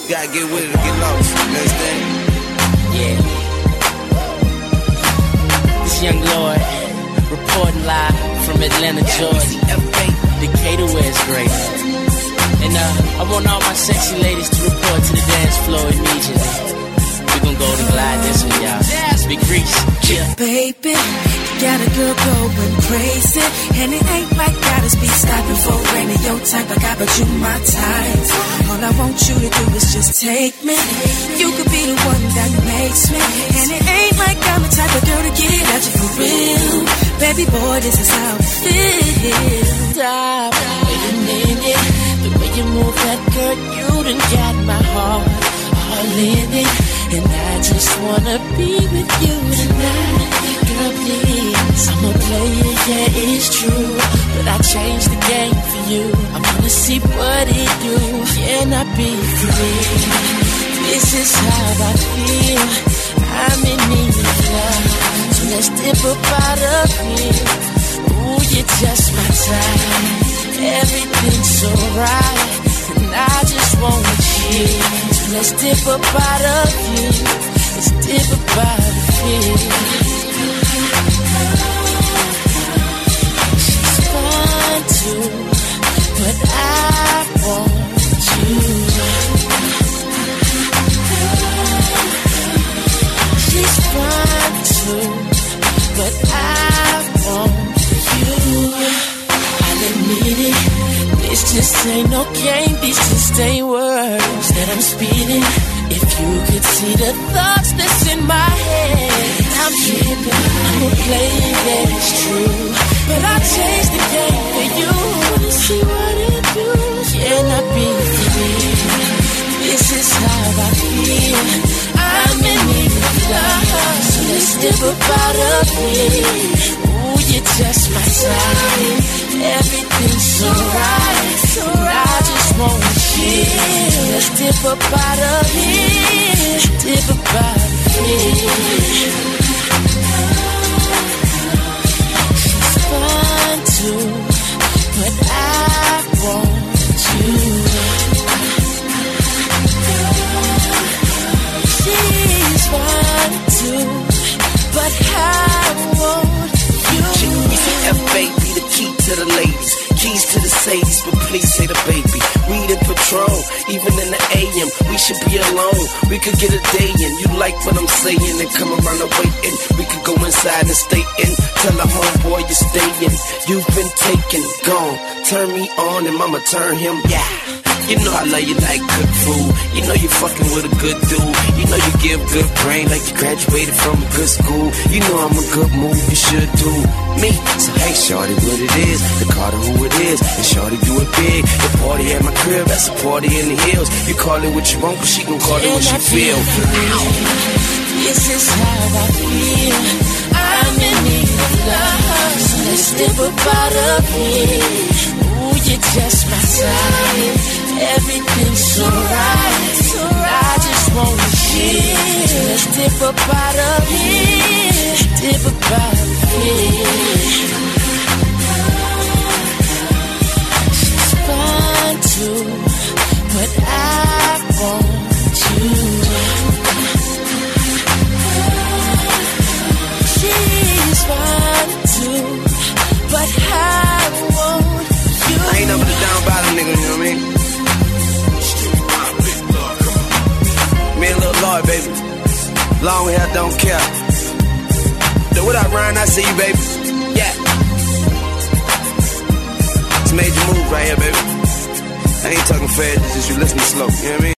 Gotta get with it or get lost. You understand? Yeah. This young Lord, reporting live from Atlanta, Georgia. Decatur, where it's great. And I want all my sexy ladies to report to the dance floor immediately. We gon' go to glide this one, y'all. Big Grease, yeah. Baby, got a girl going crazy, and it ain't like gotta be stopping for rain in your type. I got but you my type. All I want you to do is just take me. You could be the one that makes me, and it ain't like I'm the type of girl to get at you for real. Baby boy, this is how I feel. Stop, wait a minute. The way you move that girl, you done got my heart all in it. And I just wanna be with you tonight. Girl, please, I'm a player, yeah, it's true. But I changed the game for you. I wanna see what it do. Can I be free? This is how I feel. I'm in need of love. So let's dip up out of here. Ooh, you're just my type. Everything's so right. And I just wanna chill. Let's dip up out of here. Let's dip up out of here. She's fine too, but I want you. She's fine too, but I want you. I admit it. This just ain't no game, these just ain't words that I'm speeding. If you could see the thoughts that's in my head, I'm tripping, I'm a player, that is true. But I changed the game for you. Wanna see what it do? Can I be free? This is how I feel. I'm in need of love. So let's dip up out of here. Ooh, you're just my type. Everything's so right. So I just wanna chill. Let's dip up out of here. Dip up out of here. She's fine too, but I want you. She's fine too, but I want you. F.A. be the key to the ladies, keys to the Sadies, but please say the baby. Weed and Patron, even in the AM, we should be alone. We could get a day in. You like what I'm saying and come around and waiting. We could go inside and stay in. Tell a homeboy you're staying. You've been taken, gone. Turn me on and mama turn him, yeah. You know I love you like good food. You know you fucking with a good dude. You know you give good brain like you graduated from a good school. You know I'm a good move, you should do me. So hey shorty, what it is, the Carter who it is, and shorty do it big. The party at my crib, that's a party in the hills. You call it what you want, but she gon' call it what she feel. This is how I feel. I'm in need of love. So let's dip up out of here. Ooh, you're just my type. Everything's so right. So I just wanna chill. So let's dip up out of here. Dip up out of here. She's fine too, but I want you. She's fine too, but I want you. I ain't never the down bottom nigga, you know what I mean? Me and Lil Lloyd, baby. Long hair, don't care. So what up, Ryan? I see you, baby. Yeah. It's a major move right here, baby. I ain't talking fast, it's just you listen slow. You know what I mean?